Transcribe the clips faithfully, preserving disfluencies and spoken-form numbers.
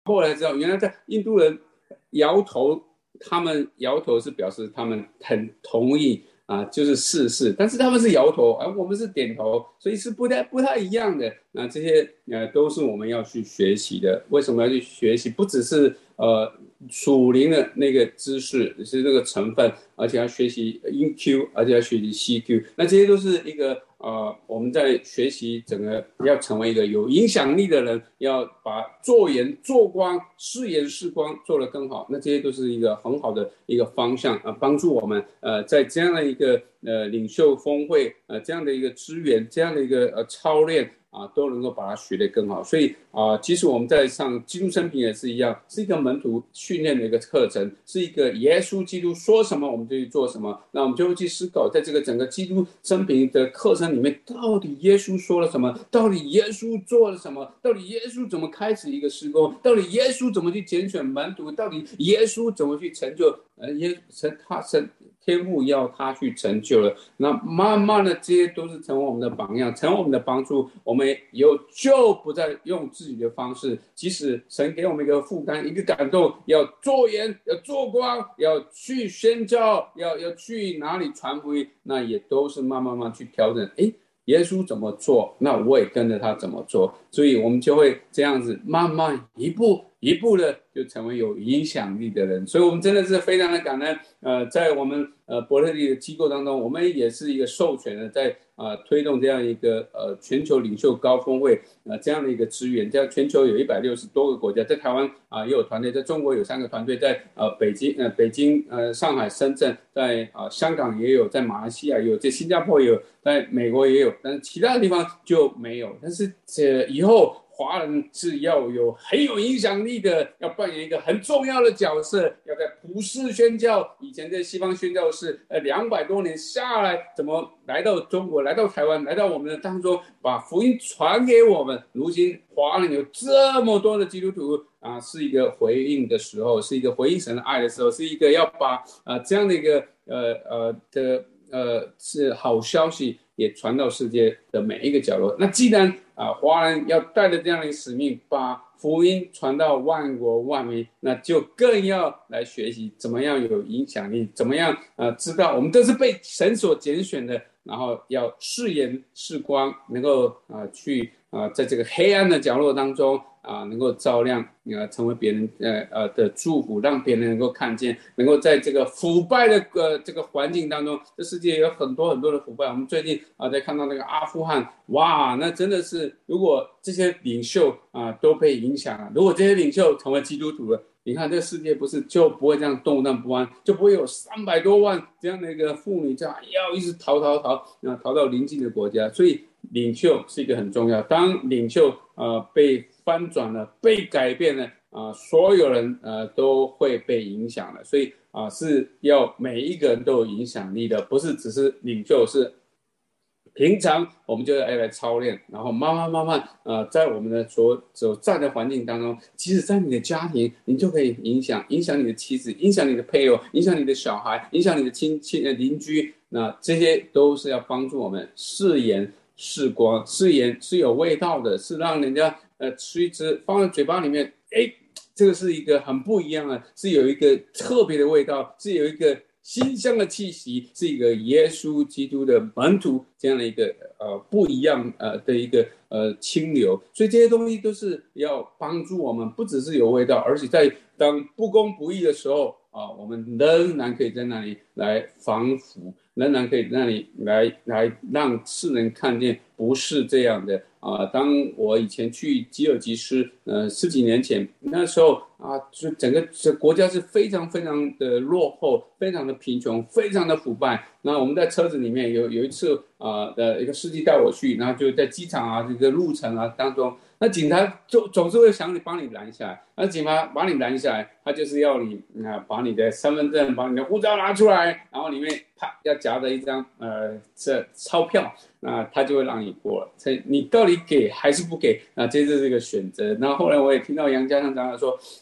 后来知道，原来在印度人摇头，他们摇头是表示他们很同意啊，就是试试，但是他们是摇头，而、啊、我们是点头，所以是不太不太一样的。那这些呃都是我们要去学习的。为什么要去学习？不只是呃属灵的那个知识是这个成分，而且要学习 E Q， 而且要学习 C Q。那这些都是一个呃我们在学习整个要成为一个有影响力的人，要把做言做光、视言视光做得更好。那这些都是一个很好的一个方向啊、呃，帮助我们呃在这样的一个呃领袖峰会呃这样的一个资源、这样的一个呃操练。啊，都能够把它学得更好，所以啊，其实我们在上基督生平也是一样，是一个门徒训练的一个课程，是一个耶稣基督说什么我们就去做什么，那我们就会去思考，在这个整个基督生平的课程里面，到底耶稣说了什么？到底耶稣做了什么？到底耶稣怎么开始一个施工？到底耶稣怎么去拣选门徒？到底耶稣怎么去成就？呃，耶神他神。天父要他去成就了，那慢慢的这些都是成为我们的榜样，成为我们的帮助。我们以后就不再用自己的方式，即使神给我们一个负担、一个感动，要做盐、要做光、要去宣教、要要去哪里传福音，那也都是慢慢慢去调整。诶，耶稣怎么做，那我也跟着他怎么做，所以我们就会这样子慢慢一步一步的就成为有影响力的人。所以我们真的是非常的感恩。呃，在我们呃伯特利的机构当中，我们也是一个授权的，在呃推动这样一个呃全球领袖高峰会呃这样的一个资源。在全球有一百六十多个国家，在台湾啊、呃、也有团队，在中国有三个团队，在呃北京呃北京呃上海深圳，在啊、呃、香港也有，在马来西亚也有，在新加坡也有，在美国也有，但是其他的地方就没有。但是这以后。华人是要有很有影响力的，要扮演一个很重要的角色，要在普世宣教。以前在西方宣教是呃两百多年下来，怎么来到中国，来到台湾，来到我们的当中，把福音传给我们。如今华人有这么多的基督徒啊，是一个回应的时候，是一个回应神的爱的时候，是一个要把啊这样的一个呃呃的呃是好消息也传到世界的每一个角落。那既然啊，华人要带着这样的一个使命，把福音传到万国万民，那就更要来学习怎么样有影响力，怎么样呃知道我们都是被神所拣选的，然后要视言视光，能够啊、呃、去啊、呃、在这个黑暗的角落当中啊、呃、能够照亮，呃成为别人呃呃的祝福，让别人能够看见，能够在这个腐败的呃这个环境当中，这世界有很多很多的腐败。我们最近啊、呃、在看到那个阿富汗，哇，那真的是如果这些领袖啊、呃、都被影响了，如果这些领袖成为基督徒了，你看这个世界不是就不会这样动荡不安，就不会有三百多万这样的一个妇女这样要一直逃逃逃，啊逃到邻近的国家。所以领袖是一个很重要。当领袖呃被翻转了，被改变了啊、呃，所有人呃都会被影响了。所以啊、呃、是要每一个人都有影响力的，不是只是领袖，是平常我们就要来操练，然后慢慢慢慢，呃，在我们的所所在的环境当中，即使在你的家庭，你就可以影响影响你的妻子，影响你的配偶，影响你的小孩，影响你的亲亲呃邻居。那这些都是要帮助我们视言视光，视言是有味道的，是让人家呃吃一吃放在嘴巴里面，哎，这个是一个很不一样的，是有一个特别的味道，是有一个馨香的气息，是一个耶稣基督的门徒这样的一个呃不一样呃的一个呃清流。所以这些东西都是要帮助我们，不只是有味道，而且在当不公不义的时候啊、呃，我们仍然可以在那里来防腐，仍然可以在那里来来让世人看见不是这样的啊、呃。当我以前去吉尔吉斯，呃十几年前，那时候啊，就整个这国家是非常非常的落后，非常的贫穷，非常的腐败。那我们在车子里面有有一次啊的、呃、一个司机带我去，然后就在机场啊这个路程啊当中，那警察总总是会想你帮你拦下来，那警察把你拦下来，他就是要你啊、呃、把你的身份证、把你的护照拿出来，然后里面啪要夹着一张呃这钞票，那他就会让你过了。所以你到底给还是不给？那这就是一个选择。那后来我也听到杨家上长老说，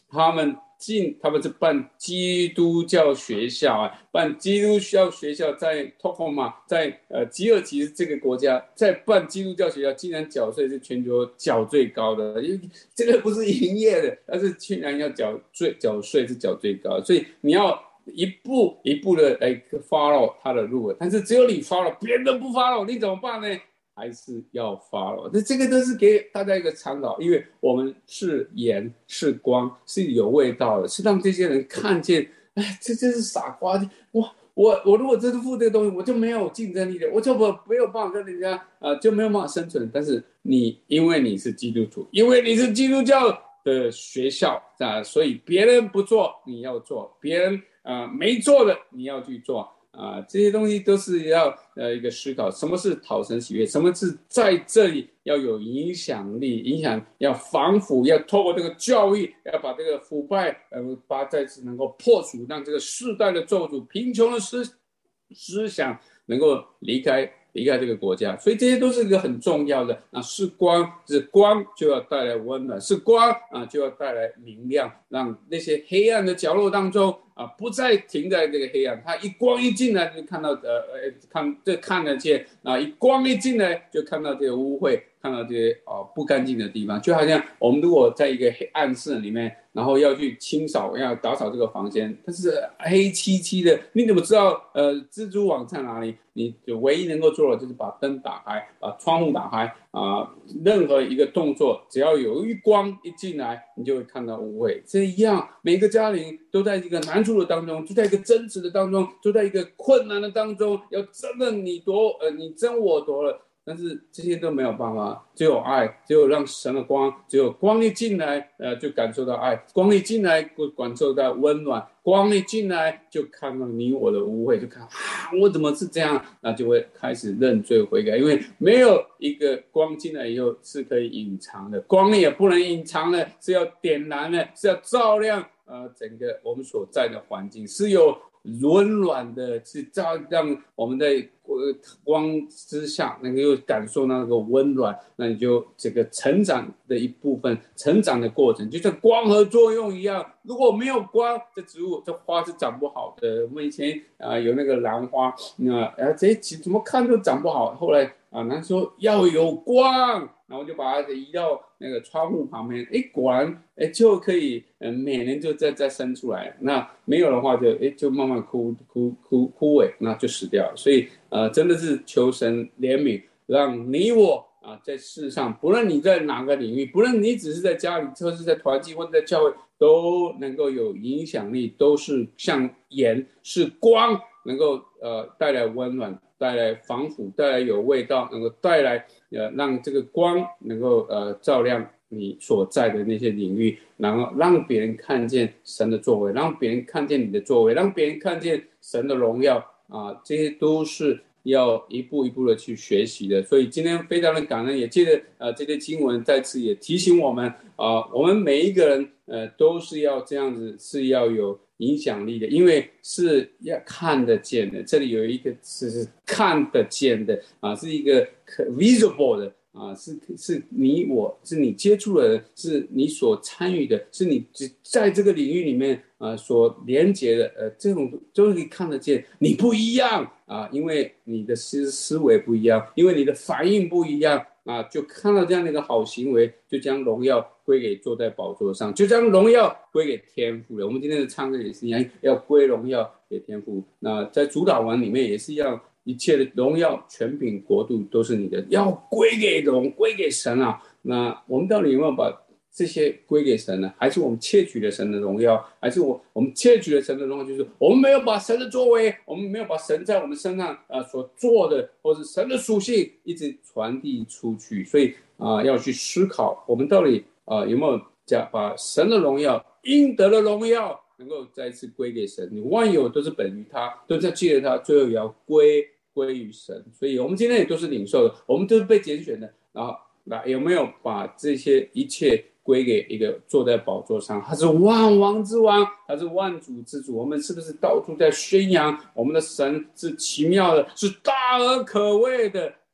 他们进他们是办基督教学校啊，办基督教学校在托克马，在呃吉尔吉斯这个国家，在办基督教学校，竟然缴税是全球缴最高的，因为这个不是营业的，但是竟然要缴税，缴税是缴最高的，所以你要一步一步的来 follow 他的路，但是只有你 follow， 别人都不 follow， 你怎么办呢？还是要 follow， 那这个都是给大家一个参考，因为我们是盐是光是有味道的，是让这些人看见，哎，这这是傻瓜，我我我如果真的付这个东西，我就没有竞争力的，我就没有办法跟人家呃就没有办法生存。但是你因为你是基督徒，因为你是基督教的学校啊，所以别人不做你要做，别人呃没做的你要去做。啊，这些东西都是要呃一个思考，什么是讨神喜悦，什么是在这里要有影响力，影响要防腐，要透过这个教育，要把这个腐败呃把再次能够破除，让这个世代的咒诅、贫穷的思思想能够离开离开这个国家，所以这些都是一个很重要的。那是光，是光就要带来温暖，是光啊就要带来明亮，让那些黑暗的角落当中啊不再停在这个黑暗。它一光一进来就看到呃呃看这看得见啊，一光一进来就看到这个污秽，看到这些啊不干净的地方。就好像我们如果在一个黑暗室里面，然后要去清扫，要打扫这个房间，但是黑漆漆的，你怎么知道呃蜘蛛网在哪里？你就唯一能够做的就是把灯打开，把窗户打开啊、呃，任何一个动作，只要有一光一进来，你就会看到污秽。这一样，每个家庭都在一个难处的当中，就在一个争执的当中，就在一个困难的当中，要争了你夺，呃，你争我夺了。但是这些都没有办法，只有爱，只有让神的光，只有光一进来，呃，就感受到爱；光一进来，感受到温暖；光一进来，就看到你我的污秽，就看啊，我怎么是这样？那就会开始认罪悔改，因为没有一个光进来以后是可以隐藏的，光也不能隐藏的，是要点燃的，是要照亮呃整个我们所在的环境，是有温暖的，是照让我们在光之下能够感受那个温暖，那你就这个成长的一部分，成长的过程就像光合作用一样。如果没有光，这植物这花是长不好的。我们以前啊、呃、有那个兰花，那啊这怎么看都长不好。后来啊，那说要有光，然后就把它移到那个窗户旁边，哎，果然哎就可以，嗯，每年就再再生出来。那没有的话就哎就慢慢枯枯枯枯萎，那就死掉了。所以呃，真的是求神怜悯，让你我啊在世上，不论你在哪个领域，不论你只是在家里，或是在团契，或者在教会，都能够有影响力，都是像盐，是光，能够呃带来温暖，带来防腐，带来有味道，能够带来呃让这个光能够呃照亮你所在的那些领域，然后让别人看见神的作为，让别人看见你的作为，让别人看见神的荣耀啊，这些都是要一步一步的去学习的。所以今天非常的感恩，也借着呃这些经文再次也提醒我们啊、呃，我们每一个人呃都是要这样子，是要有影响力的，因为是要看得见的。这里有一个词是看得见的啊，是一个 visible 的啊，是是你我是你接触的人，是你所参与的，是你在这个领域里面啊所连接的，呃，这种都可以看得见。你不一样啊，因为你的思思维不一样，因为你的反应不一样啊，就看到这样的一个好行为，就将荣耀归给坐在宝座上，就将荣耀归给天父了。我们今天的唱歌也是一样，要归荣耀给天父。那在主祷文里面也是一样，一切的荣耀、权柄、国度都是你的，要归给荣，归给神啊。那我们到底有没有把这些归给神呢？还是我们窃取了神的荣耀？还是我我们窃取了神的荣耀？就是我们没有把神的作为，我们没有把神在我们身上呃所做的，或是神的属性一直传递出去。所以啊、呃，要去思考，我们到底啊、呃、有没有将把神的荣耀、应得的荣耀，能够再一次归给神？你万有都是本于他，都在借着他，最后也要归归于神。所以我们今天也都是领受的，我们都是被拣选的。然后那有没有把这些一切归给一个坐在宝座上，他是万王之王，他是万主之主？我们是不是到处在宣扬我们的神是奇妙的，是大而可畏的？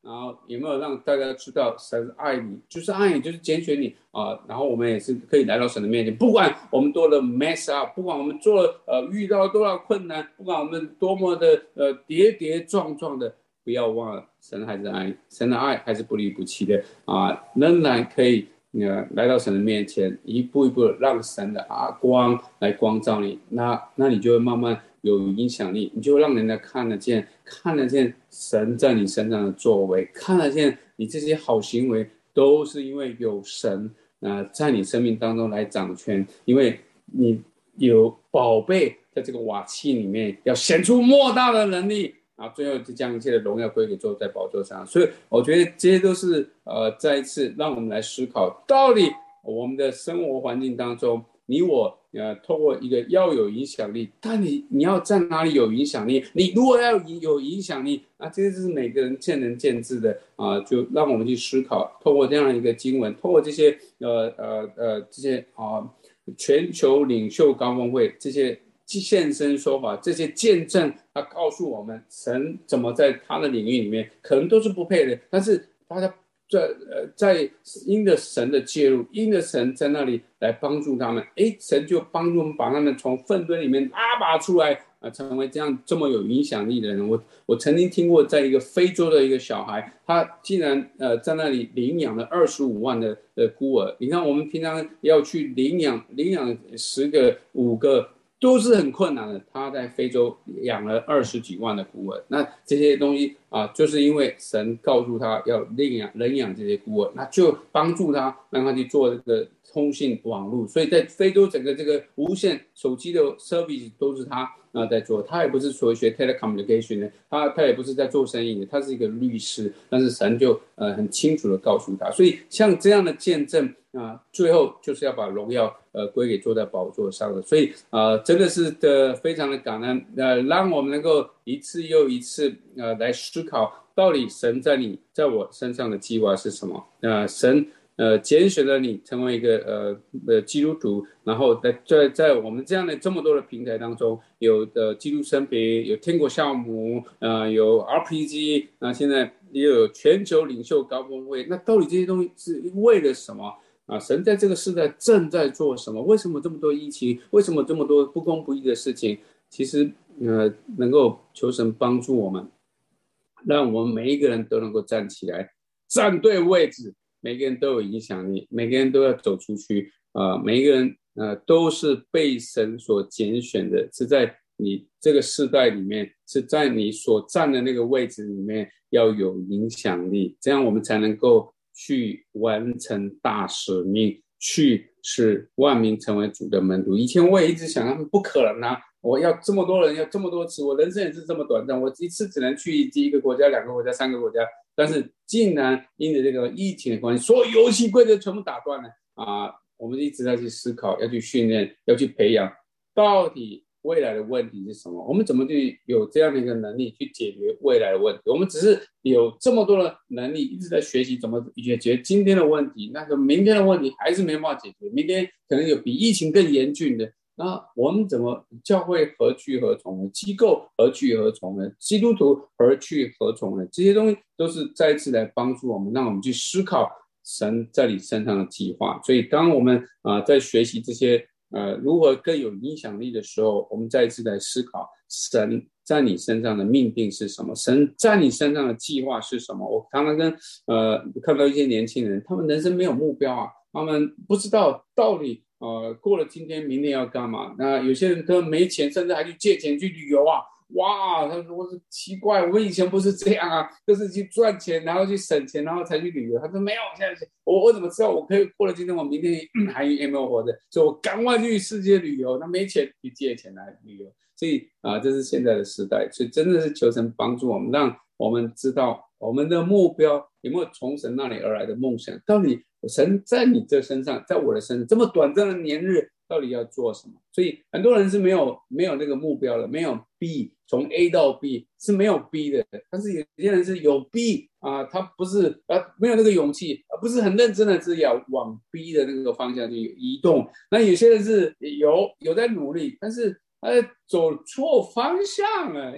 然后有没有让大家知道神爱你，就是爱你，就是拣选你啊、呃。然后我们也是可以来到神的面前，不管我们多了 mess up， 不管我们做了呃遇到多少困难，不管我们多么的呃跌跌撞撞的，不要忘了神还是爱你，神的爱还是不离不弃的啊、呃，仍然可以呃来到神的面前，一步一步让神的啊光来光照你，那那你就会慢慢有影响力，你就会让人家看得见，看得见神在你身上的作为，看得见你这些好行为都是因为有神呃在你生命当中来掌权，因为你有宝贝在这个瓦器里面，要显出莫大的能力。啊，最后就将一切的荣耀归给坐在宝座上，所以我觉得这些都是呃，再一次让我们来思考，到底我们的生活环境当中，你我呃，透过一个要有影响力，但你你要在哪里有影响力？你如果要有影响力，那这是每个人见仁见智的啊、呃，就让我们去思考，透过这样一个经文，透过这些呃呃呃这些啊、呃、全球领袖高峰会这些。现身说法，这些见证，他告诉我们神怎么在他的领域里面，可能都是不配的，但是大家在呃在因着神的介入，因着神在那里来帮助他们，诶，神就帮助我们把他们从粪堆里面拉拔出来啊、呃，成为这样这么有影响力的人。我我曾经听过，在一个非洲的一个小孩，他竟然呃在那里领养了二十五万的的孤儿。你看，我们平常要去领养领养十个五个。都是很困难的，他在非洲养了二十几万的孤儿，那这些东西啊，就是因为神告诉他要领养领养这些孤儿，那就帮助他，让他去做这个通信网络，所以在非洲整个这个无线手机的 service 都是他啊在做，他也不是所谓学 telecommunication 的，他他也不是在做生意的，他是一个律师，但是神就呃很清楚的告诉他，所以像这样的见证。啊，最后就是要把荣耀呃归给坐在宝座上的，所以啊、呃，真的是的非常的感恩，呃，让我们能够一次又一次呃来思考，到底神在你在我身上的计划是什么？呃，神呃拣选了你成为一个呃呃基督徒，然后在在在我们这样的这么多的平台当中，有的基督生别，有天国酵母，呃，有 R P G， 那现在也有全球领袖高峰会，那到底这些东西是为了什么？啊，神在这个时代正在做什么？为什么这么多疫情？为什么这么多不公不义的事情？其实，呃，能够求神帮助我们，让我们每一个人都能够站起来，站对位置，每个人都有影响力，每个人都要走出去。啊、呃，每一个人呃都是被神所拣选的，是在你这个世代里面，是在你所站的那个位置里面要有影响力，这样我们才能够。去完成大使命，去使万民成为主的门徒。以前我也一直想，他们不可能啊！我要这么多人，要这么多次，我人生也是这么短暂，我一次只能去一个国家、两个国家、三个国家。但是竟然因着这个疫情的关系，所有游戏规则全部打断了啊！我们一直在去思考，要去训练，要去培养，到底未来的问题是什么？我们怎么去有这样的一个能力去解决未来的问题？我们只是有这么多的能力，一直在学习怎么解决今天的问题，那个明天的问题还是没办法解决。明天可能有比疫情更严峻的，那我们怎么教会何去何从呢？机构何去何从呢？基督徒何去何从呢？这些东西都是再一次来帮助我们，让我们去思考神在你身上的计划。所以当我们啊、呃、在学习这些。呃，如何更有影响力的时候，我们再一次来思考神在你身上的命定是什么，神在你身上的计划是什么。我常常跟呃看到一些年轻人，他们人生没有目标啊，他们不知道到底呃过了今天明天要干嘛。那有些人根本没钱，甚至还去借钱去旅游啊。哇，他说我是奇怪，我以前不是这样啊，就是去赚钱，然后去省钱，然后才去旅游。他说没有，现在我我怎么知道我可以过了今天，我明天还有没有活着？所以我赶快去世界旅游，那没钱去借钱来旅游。所以啊，这是现在的时代，所以真的是求神帮助我们，让我们知道我们的目标有没有从神那里而来的梦想，到底神在你这身上，在我的身上，这么短暂的年日。到底要做什么？所以很多人是没有没有那个目标的，没有 B 从 A 到 B 是没有 B 的，但是有些人是有 B 啊、呃，他不是啊、呃、没有那个勇气，不是很认真的是要往 B 的那个方向去移动。那有些人是有有在努力，但是他走错方向了，因为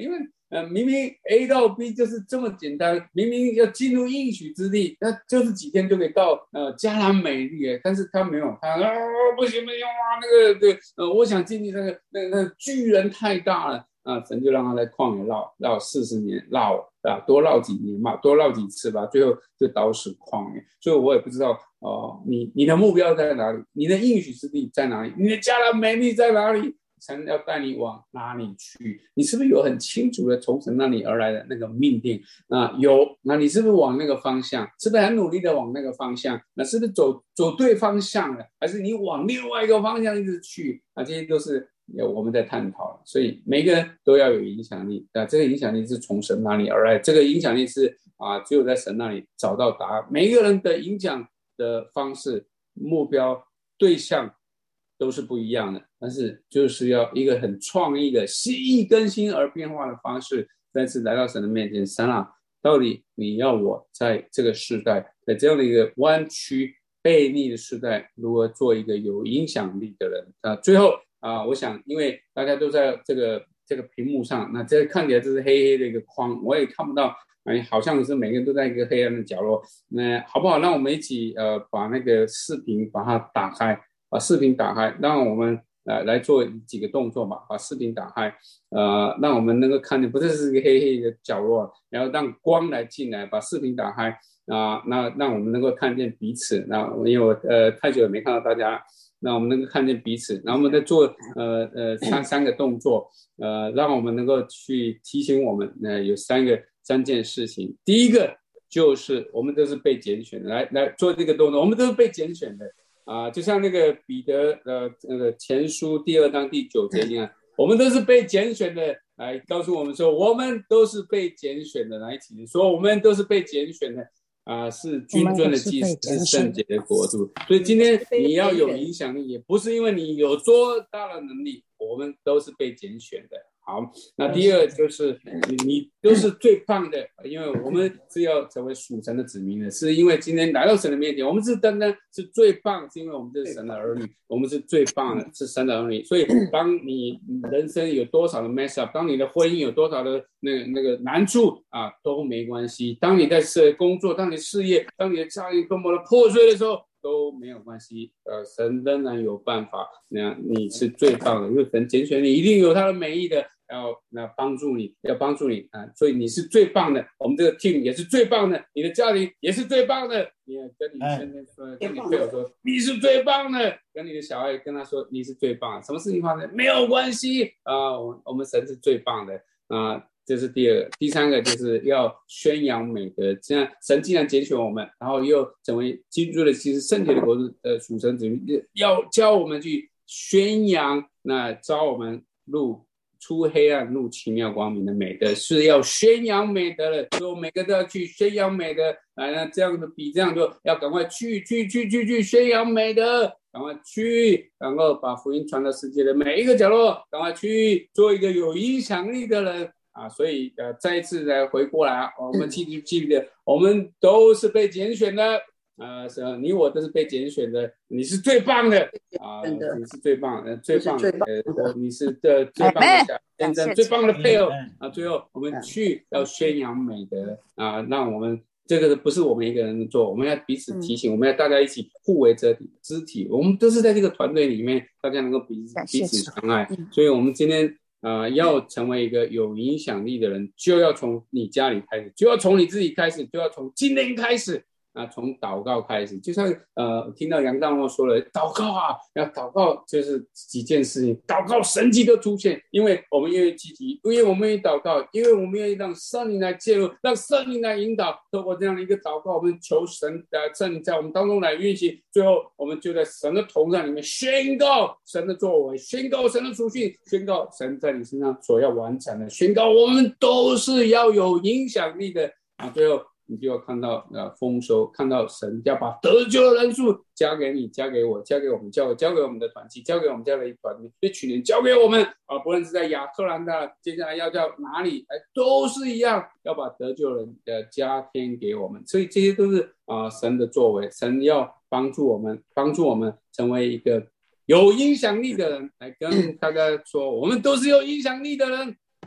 呃，明明 A 到 B 就是这么简单，明明要进入应许之地，那就是几天就可以到呃迦南美地，但是他没有，他啊不行不行啊，那个对，呃，我想进去那个那个那个巨人太大了啊，神就让他在旷野绕绕四十年，绕啊多绕几年嘛，多绕几次吧，最后就倒死旷野。所以我也不知道哦、呃，你你的目标在哪里？你的应许之地在哪里？你的迦南美地在哪里？神要带你往哪里去？你是不是有很清楚的从神那里而来的那个命定？那有，那你是不是往那个方向？是不是很努力的往那个方向？那是不是走走对方向了？还是你往另外一个方向一直去？啊，这些都是我们在探讨。所以每个人都要有影响力。那这个影响力是从神那里而来，这个影响力是啊，只有在神那里找到答案。每一个人的影响的方式、目标、对象都是不一样的，但是就是要一个很创意的、心意更新而变化的方式，再次来到神的面前。神啊，到底你要我在这个时代，在这样的一个弯曲悖逆的时代，如何做一个有影响力的人？啊，最后啊，我想，因为大家都在这个这个屏幕上，那这看起来这是黑黑的一个框，我也看不到。哎，好像是每个人都在一个黑暗的角落。那好不好？让我们一起呃把那个视频把它打开。把视频打开，让我们来来做几个动作吧。把视频打开，呃，让我们能够看见，不是是一个黑黑的角落，然后让光来进来。把视频打开啊、呃，那让我们能够看见彼此。那因为我呃太久也没看到大家，那我们能够看见彼此。然后我们再做呃呃三三个动作，呃，让我们能够去提醒我们，呃，有三个三件事情。第一个就是我们都是被拣选的，来来做这个动作，我们都是被拣选的。啊，就像那个彼得呃那个前书第二章第九节一样，我们都是被拣选的，来告诉我们说，我们都是被拣选的，来一起说，我们都是被拣选的啊，是君尊的祭司，是圣洁的国度。所以今天你要有影响力，也不是因为你有多大的能力，我们都是被拣选的。好，那第二就是你你都是最棒的，因为我们是要成为属神的子民的，是因为今天来到神的面前，我们是单单是最棒，是因为我们是神的儿女，我们是最棒的，是神的儿女。所以当你人生有多少的 mess up， 当你的婚姻有多少的那个那个难处啊，都没关系。当你在工作，当你事业，当你的家庭多么的破碎的时候，都没有关系，呃，神仍然有办法。那你是最棒的，因为神拣选你，一定有他的美意的。要那帮助你，要帮助你啊！所以你是最棒的，我们这个 team 也是最棒的，你的家庭也是最棒的。你要跟你先生说，跟你配偶说，你是最棒的。跟你的小孩跟他说，你是最棒的。什么事情发生没有关系啊！我我们神是最棒的啊！这是第二个，第三个就是要宣扬美德。这样神既然拣选我们，然后又成为基督的其实圣洁的国度的属神子民，要教我们去宣扬，那招我们入。出黑暗入奇妙光明的美德，是要宣扬美德的，所以我们每个都要去宣扬美德。来，那这样的比这样就要赶快去去去去去宣扬美德，赶快去，然后把福音传到世界的每一个角落，赶快去做一个有影响力的人啊！所以呃，再一次来回过来啊，我们记住记得，我们都是被拣选的。呃，是你我都是被拣选的，你是最棒的啊、呃！你是最棒的，最棒的，呃，你是的最棒的小先生，最棒的配偶啊！最后我们去要宣扬美德啊，让我们这个不是我们一个人做，我们要彼此提醒，我们要大家一起互为肢体，肢体，我们都是在这个团队里面，大家能够彼此彼此相爱，所以我们今天。呃，要成为一个有影响力的人，就要从你家里开始，就要从你自己开始，就要从今天开始。啊，从祷告开始，就像呃，听到杨大诺说了，祷告啊，要祷告就是几件事情，祷告神迹都出现，因为我们愿意积极，因为我们愿意祷告，因为我们愿意让圣灵来介入，让圣灵来引导，透过这样的一个祷告，我们求神的圣灵在我们当中来运行，最后我们就在神的同在里面宣告神的作为，宣告神的属性，宣告神在你身上所要完成的，宣告我们都是要有影响力的啊，最后。你就要看到呃丰收，看到神要把得救的人数加给你，加给我，加给我们教会，交给我们的团契，交给我们家的一团一群人，交给我们啊！不论是在亚特兰大，接下来要到哪里，哎，都是一样，要把得救人的加添给我们。所以这些都是啊、呃、神的作为，神要帮助我们，帮助我们成为一个有影响力的人，来跟大家说，我们都是有影响力的人。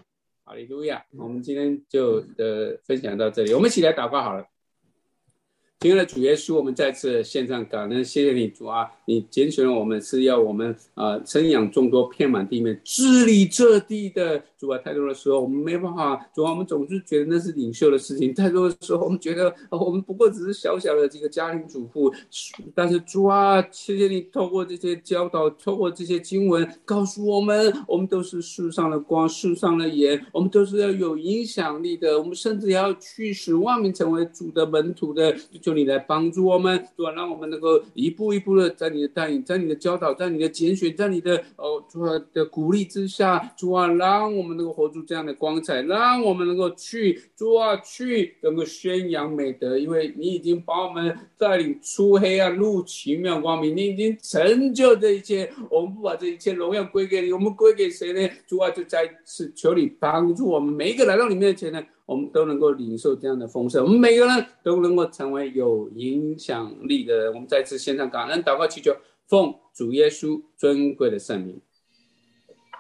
哈利路亚！我们今天就的分享到这里，我们一起来祷告好了。亲爱的主耶稣，我们再次献上感恩，谢谢你主啊！你拣选了我们，是要我们啊、呃、生养众多，遍满地面，治理这地的主啊！太多的时候我们没办法，主啊，我们总是觉得那是领袖的事情；太多的时候我们觉得、哦、我们不过只是小小的这个家庭主妇，但是主啊，谢谢你透过这些教导，透过这些经文，告诉我们，我们都是世上的光，世上的盐，我们都是要有影响力的，我们甚至要去使万民成为主的门徒的。求你来帮助我们，主啊，让我们能够一步一步的在你的带领，在你的教导，在你的拣选，在你的哦主啊的鼓励之下，主啊，让我们能够活出这样的光彩，让我们能够去主啊去能够宣扬美德，因为你已经把我们带领出黑暗入奇妙光明，你已经成就这一切，我们不把这一切荣耀归给你，我们归给谁呢？主啊，就再次求你帮助我们每一个来到你面前呢，我们都能够领受这样的丰盛，我们每个人都能够成为有影响力的人。我们再次献上感恩祷告祈求，奉主耶稣尊贵的圣名，